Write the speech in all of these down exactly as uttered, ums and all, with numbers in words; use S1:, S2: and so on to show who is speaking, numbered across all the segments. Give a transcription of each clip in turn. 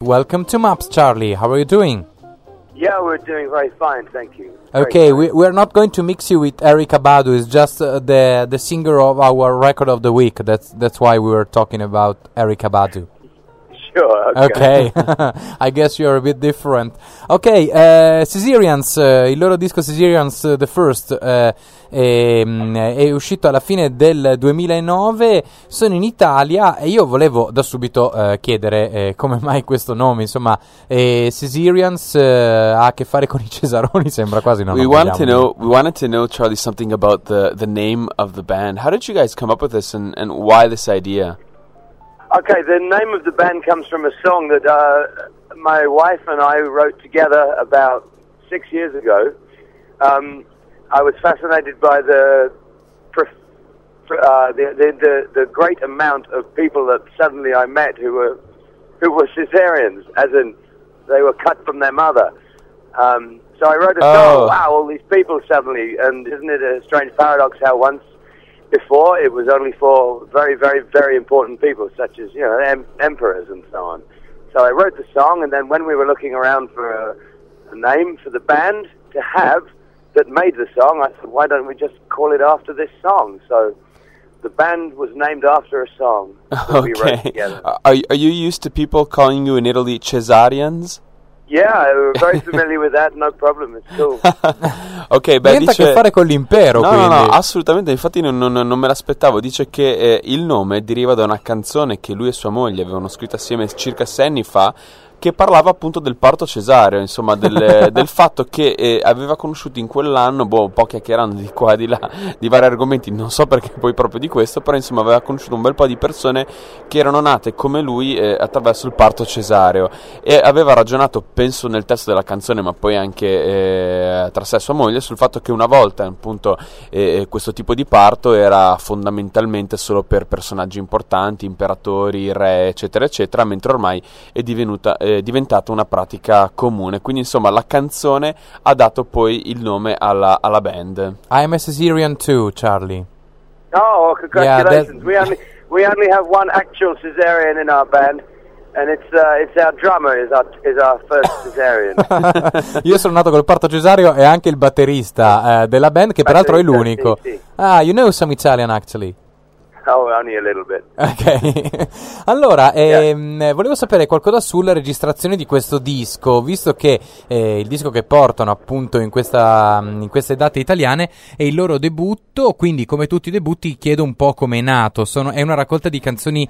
S1: welcome to Maps, Charlie. How are you doing?
S2: Yeah, we're doing very fine, thank you.
S1: Okay, we, we're not going to mix you with Erykah Badu. It's just uh, the the singer of our record of the week. That's that's why we were talking about Erykah Badu.
S2: Sure,
S1: okay. Okay. I guess you're a bit different. Ok, uh, Caesareans, uh, il loro disco Caesareans uh, The First uh, è, è uscito alla fine del duemilanove, sono in Italia e io volevo da subito uh, chiedere uh, come mai questo nome, insomma, eh, Caesareans uh, ha a che fare con i Cesaroni, sembra quasi non
S3: we wanted to know We wanted to know, Charlie, something about the, the name of the band. How did you guys come up with this and, and why this idea?
S2: Okay, the name of the band comes from a song that uh, my wife and I wrote together about six years ago. Um, I was fascinated by the, uh, the, the the the great amount of people that suddenly I met who were who were Caesareans, as in they were cut from their mother. Um, so I wrote a
S3: oh.
S2: song. Wow, all these people suddenly, and isn't it a strange paradox how once before, it was only for very, very, very important people, such as, you know, em- emperors and so on. So I wrote the song, and then when we were looking around for a, a name for the band to have that made the song, I said, why don't we just call it after this song? So the band was named after a song that
S3: okay.
S2: we wrote together.
S3: Are, are you used to people calling you in Italy Cesarians?
S2: Yeah, we're very familiar with that, no problem, it's cool.
S3: Ok, beh,
S1: niente
S3: dice...
S1: a che fare con l'impero,
S3: no,
S1: quindi.
S3: No, no, assolutamente, infatti non, non, non me l'aspettavo. Dice che eh, il nome deriva da una canzone che lui e sua moglie avevano scritto assieme circa sei anni fa, che parlava appunto del parto cesareo, insomma del, del fatto che eh, aveva conosciuto in quell'anno, boh, un po' chiacchierando di qua e di là, di vari argomenti, non so perché poi proprio di questo, però insomma aveva conosciuto un bel po' di persone che erano nate come lui eh, attraverso il parto cesareo, e aveva ragionato, penso nel testo della canzone, ma poi anche eh, tra sé e sua moglie, sul fatto che una volta appunto eh, questo tipo di parto era fondamentalmente solo per personaggi importanti, imperatori, re, eccetera eccetera, mentre ormai è divenuta è diventata una pratica comune. Quindi insomma la canzone ha dato poi il nome alla, alla band.
S1: I'm a Caesarean too, Charlie.
S2: Oh, congratulations.
S1: Yeah,
S2: we only we only have one actual Caesarean in our band, and it's uh, it's our drummer is our is our first Caesarean.
S1: Io sono nato col parto cesareo e anche il batterista uh, della band, che peraltro è l'unico.
S2: Sì, sì.
S1: Ah, you know some Italian actually.
S2: Oh, only a little bit.
S1: Ok, allora ehm,
S2: yeah.
S1: volevo sapere qualcosa sulla registrazione di questo disco, visto che eh, il disco che portano appunto in, questa, in queste date italiane è il loro debutto, quindi come tutti i debutti chiedo un po' come è nato. Sono, è una raccolta di canzoni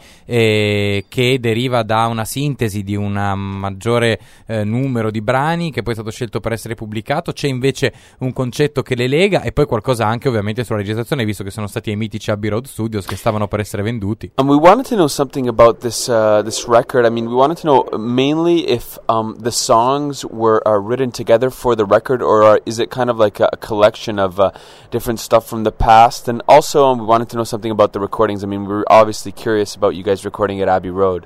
S1: eh, che deriva da una sintesi di un maggiore eh, numero di brani che poi è stato scelto per essere pubblicato. C'è invece un concetto che le lega e poi qualcosa anche ovviamente sulla registrazione, visto che sono stati ai mitici Abbey Road Studios che stavano per essere venduti.
S3: And we wanted to know something about this uh, this record. I mean, we wanted to know mainly if um, the songs were uh, written together for the record, or are, is it kind of like a, a collection of uh, different stuff from the past? And also, um, we wanted to know something about the recordings. I mean, we were obviously curious about you guys recording at Abbey Road.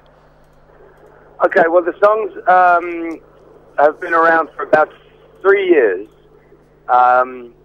S2: Okay, well, the songs um, have been around for about three years. Um,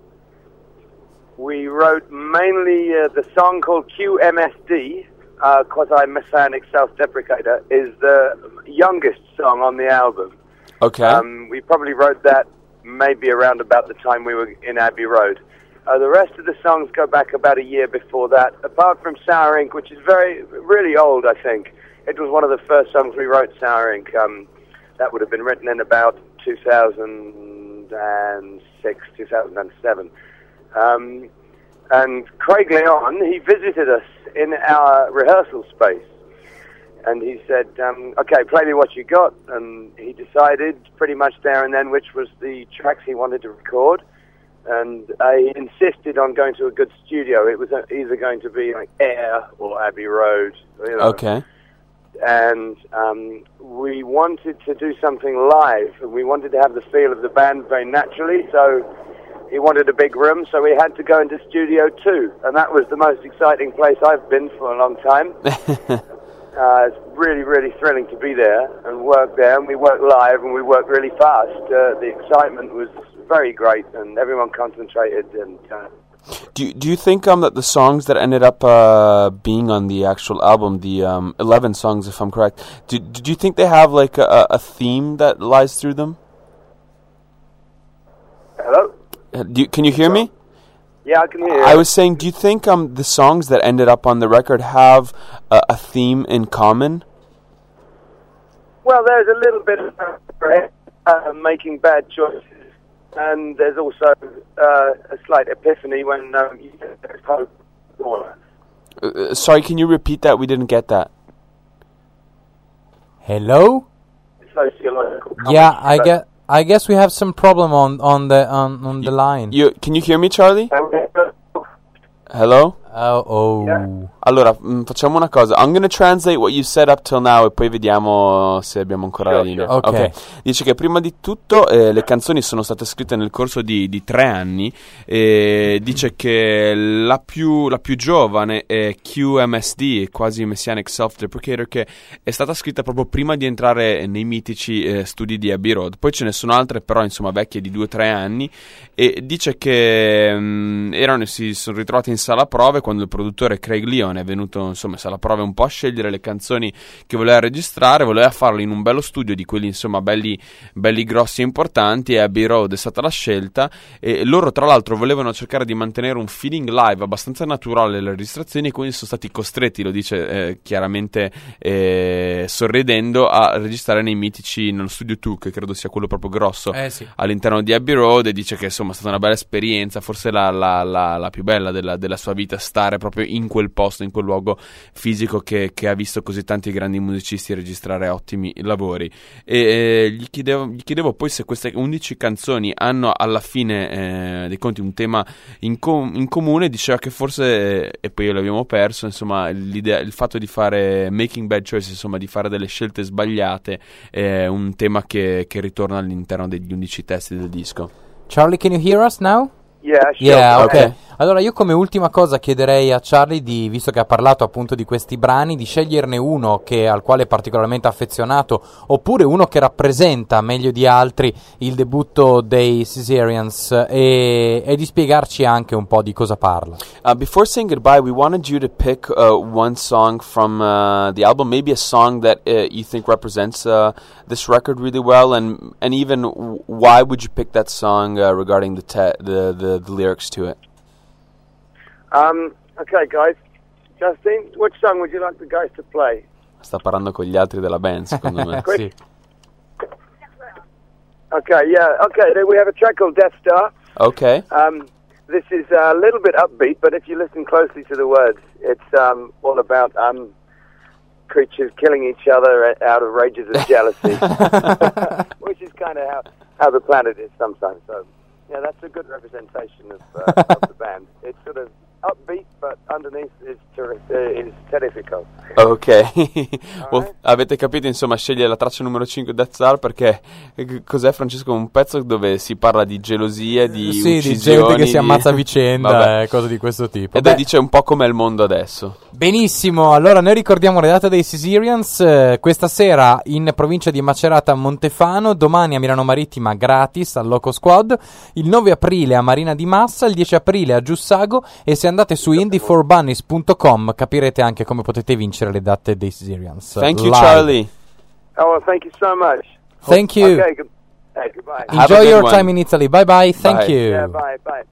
S2: We wrote mainly uh, the song called Q M S D, uh, Quasi-Messianic Self-Deprecator, is the youngest song on the album.
S3: Okay.
S2: Um, we probably wrote that maybe around about the time we were in Abbey Road. Uh, the rest of the songs go back about a year before that, apart from Sour Ink, which is very, really old, I think. It was one of the first songs we wrote, Sour Ink. Um, that would have been written in about two thousand six, two thousand seven. Um, and Craig Leon, he visited us in our rehearsal space, and he said, um, okay, play me what you got, and he decided pretty much there and then which was the tracks he wanted to record, and uh, he insisted on going to a good studio. It was either going to be like Air or Abbey Road, you know.
S3: Okay.
S2: And um, we wanted to do something live, and we wanted to have the feel of the band very naturally, so he wanted a big room, so we had to go into Studio two, and that was the most exciting place I've been for a long time. uh, it's really, really thrilling to be there and work there, and we work live, and we work really fast. Uh, the excitement was very great, and everyone concentrated, and uh,
S3: Do you, do you think um that the songs that ended up uh, being on the actual album, the um, eleven songs, if I'm correct, do, do you think they have like a, a theme that lies through them?
S2: Hello?
S3: Uh, do you, can you hear me?
S2: Yeah, I can hear you.
S3: I was saying, do you think um the songs that ended up on the record have uh, a theme in common?
S2: Well, there's a little bit of uh, making bad choices, and there's also uh, a slight epiphany when um, you get hope.
S3: Uh, sorry, can you repeat that? We didn't get that.
S1: Hello?
S2: Sociological.
S1: Yeah, I get. I guess we have some problem on on the on, on the line.
S3: You, can you hear me, Charlie? Hello?
S1: Oh, oh.
S2: Yeah.
S3: Allora, mh, facciamo una cosa. I'm going to translate what you said up till now e poi vediamo se abbiamo ancora
S2: Sure,
S3: la linea.
S1: sure. Okay.
S3: Dice che prima di tutto eh, le canzoni sono state scritte nel corso di, di tre anni. E dice che la più, la più giovane è Q M S D, quasi Messianic Self-Deprecator, che è stata scritta proprio prima di entrare nei mitici eh, studi di Abbey Road. Poi ce ne sono altre, però insomma vecchie di due o tre anni. E dice che mh, erano, si sono ritrovati in sala prove quando il produttore Craig Leon è venuto insomma in sala prove un po' a scegliere le canzoni che voleva registrare, voleva farlo in un bello studio di quelli insomma belli, belli grossi e importanti, e Abbey Road è stata la scelta. E loro tra l'altro volevano cercare di mantenere un feeling live abbastanza naturale alle registrazioni, e quindi sono stati costretti, lo dice eh, chiaramente eh, sorridendo, a registrare nei mitici, nello studio due, che credo sia quello proprio grosso
S1: Eh sì.
S3: all'interno di Abbey Road, e dice che insomma è stata una bella esperienza, forse la, la, la, la più bella della, della sua vita, stare proprio in quel posto, in quel luogo fisico che, che ha visto così tanti grandi musicisti registrare ottimi lavori. E eh, gli, chiedevo, gli chiedevo poi se queste undici canzoni hanno alla fine eh, dei conti un tema in, com- in comune. Diceva che forse, eh, e poi l'abbiamo perso, insomma l'idea, il fatto di fare making bad choices, insomma di fare delle scelte sbagliate, è un tema che, che ritorna all'interno degli undici testi del disco.
S1: Charlie, can you hear us now?
S2: Yeah, sure.
S1: Yeah,
S3: Ok.
S1: ok. Allora io come ultima cosa chiederei a Charlie, di, visto che ha parlato appunto di questi brani, di sceglierne uno che, al quale è particolarmente affezionato, oppure uno che rappresenta meglio di altri il debutto dei Caesareans, e, e di spiegarci anche un po' di cosa parla.
S3: Uh, before saying goodbye, we wanted you to pick uh, one song from uh, the album, maybe a song that uh, you think represents uh, this record really well, and and even w- why would you pick that song uh, regarding the, te- the the the lyrics to it?
S2: Um, okay, guys. Justin, which song would you like the guys to play?
S3: Sta parlando con gli altri della band, secondo me.
S1: Sì.
S2: Okay, yeah, okay. Then we have a track called Death Star.
S3: Ok.
S2: Um, this is a little bit upbeat, but if you listen closely to the words, it's um, all about um, creatures killing each other out of rages of jealousy, which is kind of how, how the planet is sometimes. So, yeah, that's a good representation of, uh, of the band. It's sort of upbeat, but underneath is, ter- uh, is terrifico.
S3: Ok. Well,
S2: Alright.
S3: avete capito, insomma, sceglie la traccia numero cinque, Death Star, perché eh, cos'è, Francesco? Un pezzo dove si parla di gelosie, di
S1: Sì, di
S3: uccisioni,
S1: gente che si
S3: di-
S1: ammazza a vicenda,
S3: Vabbè.
S1: e cose di questo tipo.
S3: Ed
S1: Beh,
S3: è, dice un po' com'è il mondo adesso.
S1: benissimo, allora noi ricordiamo le date dei Caesareans, eh, questa sera in provincia di Macerata a Montefano, domani a Milano Marittima gratis al Loco Squad, il nove aprile a Marina di Massa, il dieci aprile a Giussago, e se andate su indie for bunnies punto com capirete anche come potete vincere le date dei Caesareans.
S3: Thank you,
S1: live.
S3: Charlie.
S2: Oh, well, thank you so much.
S1: Thank you.
S2: Okay, good- hey, goodbye.
S3: Have a
S1: Enjoy
S3: good
S1: your
S3: one.
S1: time in Italy. Bye bye. Thank
S3: Bye.
S1: you.
S2: Yeah, bye, bye.